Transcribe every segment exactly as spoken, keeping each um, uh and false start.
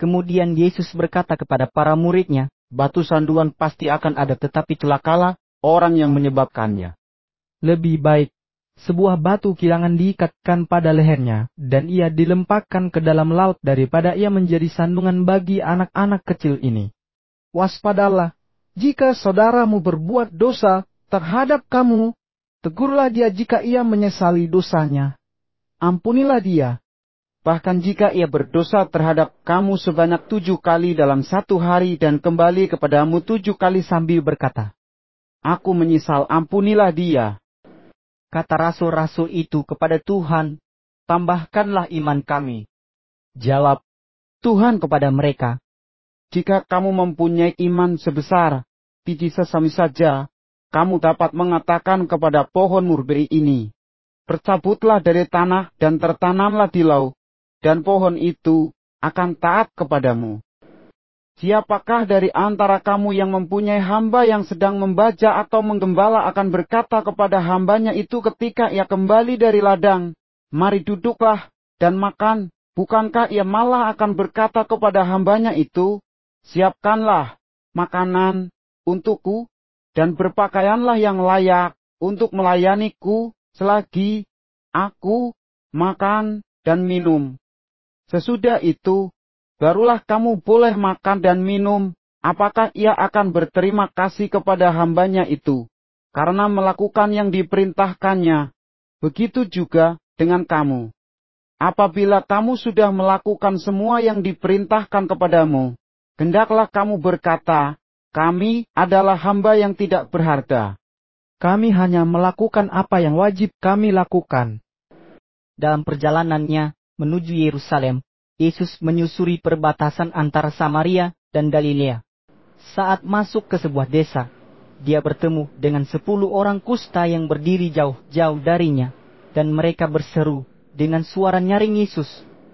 Kemudian Yesus berkata kepada para murid-Nya, batu sanduan pasti akan ada, tetapi celakalah orang yang menyebabkannya. Lebih baik sebuah batu kilangan diikatkan pada lehernya, dan ia dilemparkan ke dalam laut daripada ia menjadi sandungan bagi anak-anak kecil ini. Waspadalah, jika saudaramu berbuat dosa terhadap kamu, tegurlah dia jika ia menyesali dosanya. Ampunilah dia. Bahkan jika ia berdosa terhadap kamu sebanyak tujuh kali dalam satu hari dan kembali kepadamu tujuh kali sambil berkata, aku menyesal, ampunilah dia. Kata rasul-rasul itu kepada Tuhan, tambahkanlah iman kami. Jawab Tuhan kepada mereka, jika kamu mempunyai iman sebesar biji sesami saja, kamu dapat mengatakan kepada pohon mulberry ini, bercabutlah dari tanah dan tertanamlah di laut, dan pohon itu akan taat kepadamu. Siapakah dari antara kamu yang mempunyai hamba yang sedang membaca atau menggembala akan berkata kepada hambanya itu ketika ia kembali dari ladang, mari duduklah dan makan, bukankah ia malah akan berkata kepada hambanya itu, siapkanlah makanan untukku, dan berpakaianlah yang layak untuk melayaniku, selagi aku makan dan minum. Sesudah itu, barulah kamu boleh makan dan minum. Apakah ia akan berterima kasih kepada hambanya itu, karena melakukan yang diperintahkannya? Begitu juga dengan kamu. Apabila kamu sudah melakukan semua yang diperintahkan kepadamu, hendaklah kamu berkata, kami adalah hamba yang tidak berharga. Kami hanya melakukan apa yang wajib kami lakukan. Dalam perjalanannya menuju Yerusalem, Yesus menyusuri perbatasan antara Samaria dan Galilea. Saat masuk ke sebuah desa, dia bertemu dengan sepuluh orang kusta yang berdiri jauh-jauh darinya, dan mereka berseru dengan suara nyaring Yesus,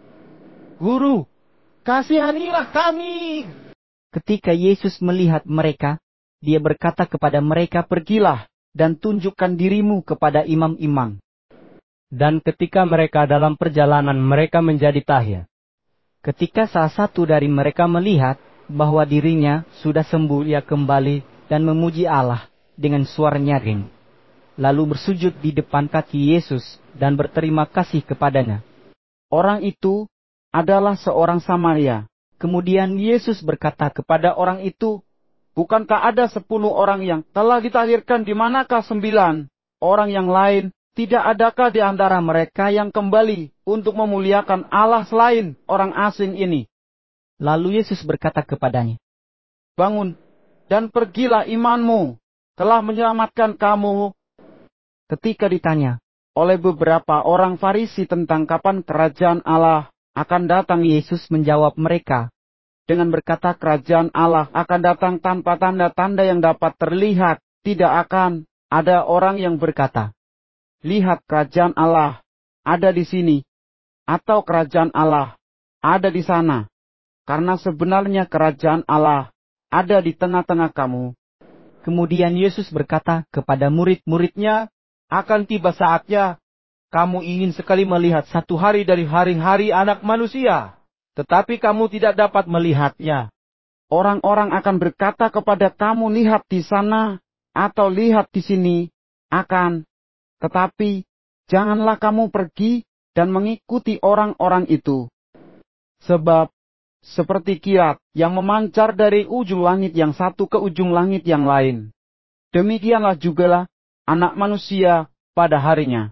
Guru, kasihanilah kami. Ketika Yesus melihat mereka, dia berkata kepada mereka, pergilah dan tunjukkan dirimu kepada imam-imam. Dan ketika mereka dalam perjalanan, mereka menjadi tahya. Ketika salah satu dari mereka melihat bahwa dirinya sudah sembuh, ia kembali dan memuji Allah dengan suara nyaring, lalu bersujud di depan kaki Yesus dan berterima kasih kepadanya. Orang itu adalah seorang Samaria. Kemudian Yesus berkata kepada orang itu, bukankah ada sepuluh orang yang telah ditahirkan, di manakah sembilan orang yang lain? Tidak adakah di antara mereka yang kembali untuk memuliakan Allah selain orang asing ini? Lalu Yesus berkata kepadanya, bangun dan pergilah, imanmu telah menyelamatkan kamu. Ketika ditanya oleh beberapa orang Farisi tentang kapan kerajaan Allah akan datang, Yesus menjawab mereka dengan berkata, kerajaan Allah akan datang tanpa tanda-tanda yang dapat terlihat. Tidak akan ada orang yang berkata, lihat, kerajaan Allah ada di sini, atau kerajaan Allah ada di sana. Karena sebenarnya kerajaan Allah ada di tengah-tengah kamu. Kemudian Yesus berkata kepada murid-muridnya, akan tiba saatnya kamu ingin sekali melihat satu hari dari hari-hari Anak Manusia, tetapi kamu tidak dapat melihatnya. Orang-orang akan berkata kepada kamu, lihat di sana, atau lihat di sini, akan. Tetapi, janganlah kamu pergi dan mengikuti orang-orang itu. Sebab, seperti kilat yang memancar dari ujung langit yang satu ke ujung langit yang lain, demikianlah jugalah Anak Manusia pada harinya.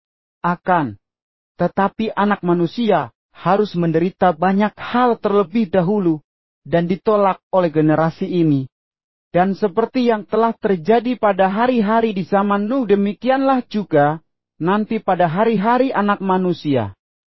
Akan, tetapi Anak Manusia harus menderita banyak hal terlebih dahulu, dan ditolak oleh generasi ini. Dan seperti yang telah terjadi pada hari-hari di zaman Nuh, demikianlah juga nanti pada hari-hari Anak Manusia.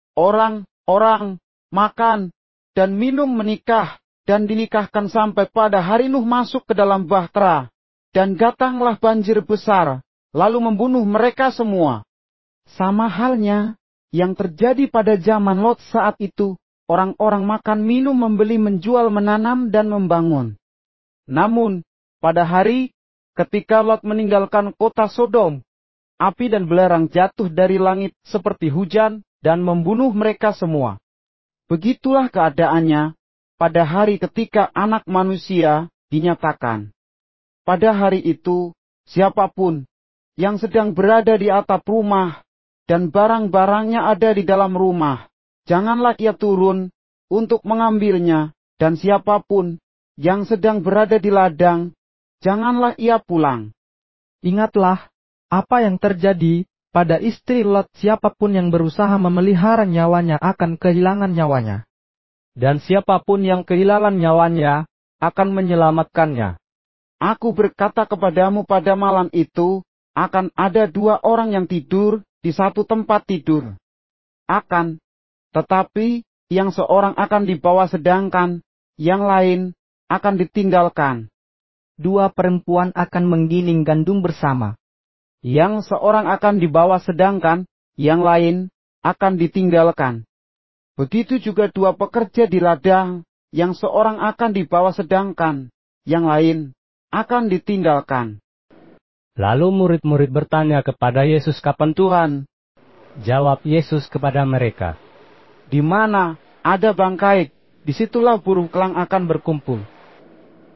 Orang-orang makan dan minum, menikah dan dinikahkan sampai pada hari Nuh masuk ke dalam bahtera. Dan datanglah banjir besar, lalu membunuh mereka semua. Sama halnya yang terjadi pada zaman Lot saat itu, orang-orang makan, minum, membeli, menjual, menanam, dan membangun. Namun, pada hari ketika Lot meninggalkan kota Sodom, api dan belerang jatuh dari langit seperti hujan dan membunuh mereka semua. Begitulah keadaannya pada hari ketika Anak Manusia dinyatakan. Pada hari itu, siapapun yang sedang berada di atap rumah dan barang-barangnya ada di dalam rumah, janganlah ia turun untuk mengambilnya, dan siapapun yang sedang berada di ladang, janganlah ia pulang. Ingatlah apa yang terjadi pada istri Lot, siapapun yang berusaha memelihara nyawanya akan kehilangan nyawanya. Dan siapapun yang kehilangan nyawanya akan menyelamatkannya. Aku berkata kepadamu pada malam itu, akan ada dua orang yang tidur di satu tempat tidur. Akan, tetapi yang seorang akan dibawa sedangkan yang lain akan ditinggalkan. Dua perempuan akan menggiling gandum bersama. Yang seorang akan dibawa sedangkan yang lain akan ditinggalkan. Begitu juga dua pekerja di ladang, yang seorang akan dibawa sedangkan yang lain akan ditinggalkan. Lalu murid-murid bertanya kepada Yesus, "Kapan Tuhan?" Jawab Yesus kepada mereka, "Di mana ada bangkai, disitulah burung kelang akan berkumpul."